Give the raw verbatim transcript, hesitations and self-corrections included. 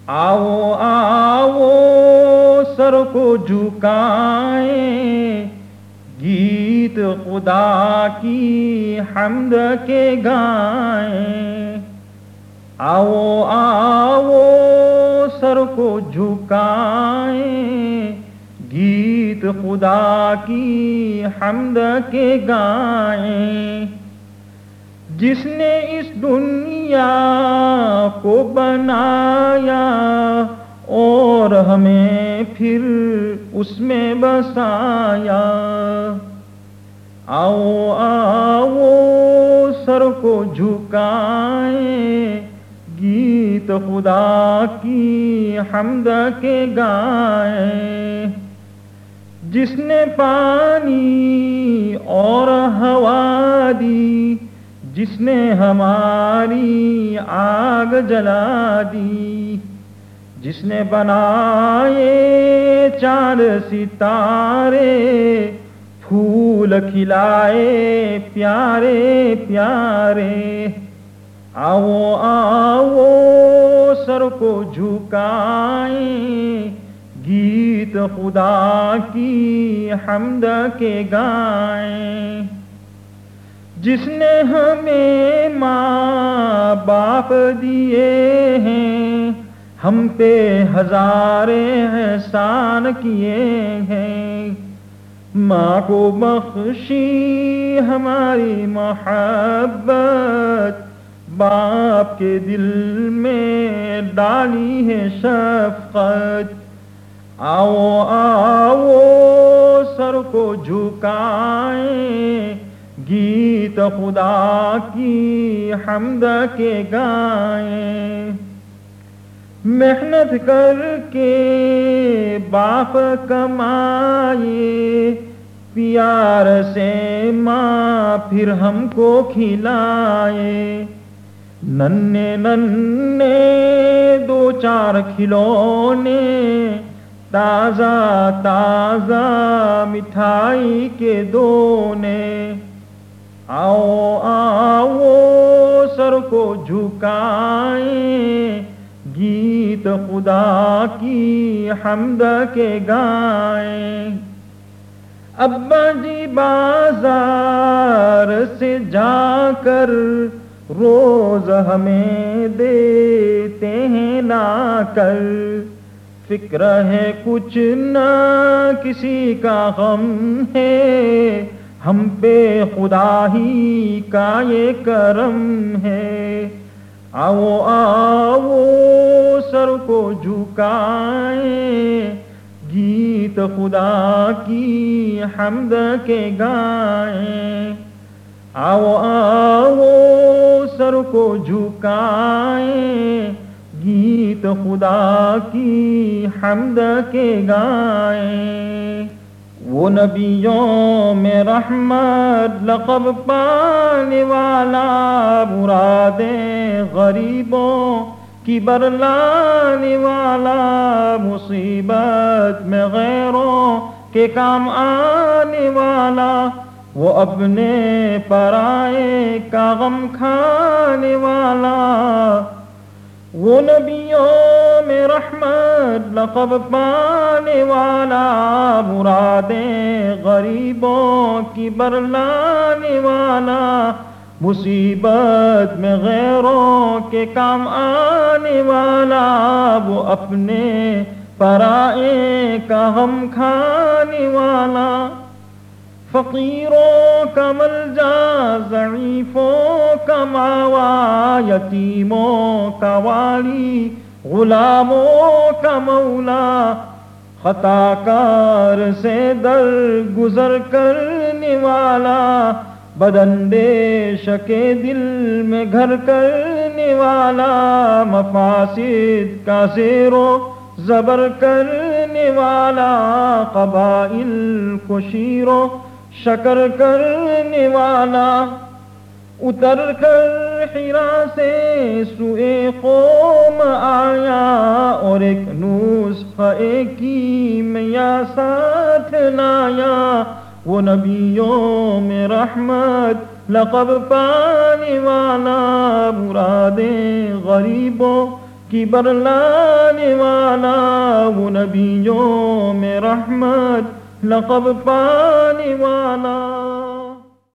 آؤ آؤ سر کو جھکائیں، گیت خدا کی حمد کے گائیں۔ آؤ آؤ سر کو جھکائیں، گیت خدا کی حمد کے گائیں۔ جس نے اس دنیا کو بنایا اور ہمیں پھر اس میں بسایا۔ آؤ آؤ سر کو جھکائیں، گیت خدا کی حمد کے گائیں۔ جس نے پانی اور ہوا دی، جس نے ہماری آگ جلا دی، جس نے بنائے چاند ستارے، پھول کھلائے پیارے پیارے۔ آؤ آؤ سر کو جھکائیں، گیت خدا کی حمد کے گائیں۔ جس نے ہمیں ماں باپ دیے ہیں، ہم پہ ہزارے احسان کیے ہیں۔ ماں کو بخشی ہماری محبت، باپ کے دل میں ڈالی ہے شفقت۔ آؤ آؤ سر کو جھکائیں، گیت خدا کی حمد کے گائیں۔ محنت کر کے باپ کمائے، پیار سے ماں پھر ہم کو کھلائے۔ ننھے ننھے دو چار کھلونے، تازہ تازہ مٹھائی کے دونے۔ آؤ آؤ سر کو جھکائیں، گیت خدا کی حمد کے گائیں۔ ابا جی بازار سے جا کر روز ہمیں دیتے ہیں لا کر۔ فکر ہے کچھ نہ کسی کا غم ہے، ہم پہ خدا ہی کا یہ کرم ہے۔ آؤ آؤ سر کو جھکائیں، گیت خدا کی حمد کے گائیں۔ آؤ آؤ سر کو جھکائیں، گیت خدا کی حمد کے گائیں۔ وہ نبیوں میں رحمت لقب پانے والا، مرادیں غریبوں کی برلانے والا، مصیبت میں غیروں کے کام آنے والا، وہ اپنے پرائے کا غم کھانے والا۔ وہ نبیوں میں رحمت لقب پانے والا، مرادیں غریبوں کی برلانے والا، مصیبت میں غیروں کے کام آنے والا، وہ اپنے پرائے کا غم کھانے والا۔ فقیروں کا ملجا، ضعیفوں کا ماوا، یتیموں کا والی، غلاموں کا مولا، خطا کار سے در گزر کرنے والا، بداندیش کے دل میں گھر کرنے والا، مفاسد کا زیر و زبر کرنے والا، قبائل کو شیر و شکر کرنے والا، اتر کر حرا سے سوئے قوم آیا، اور ایک نسخہ کی میا ساتھ لایا۔ وہ نبیوں میں رحمت لقب پانے والا، مرادیں غریبوں کی برلانے آنے والا، وہ نبیوں میں رحمت لقب پانے والا.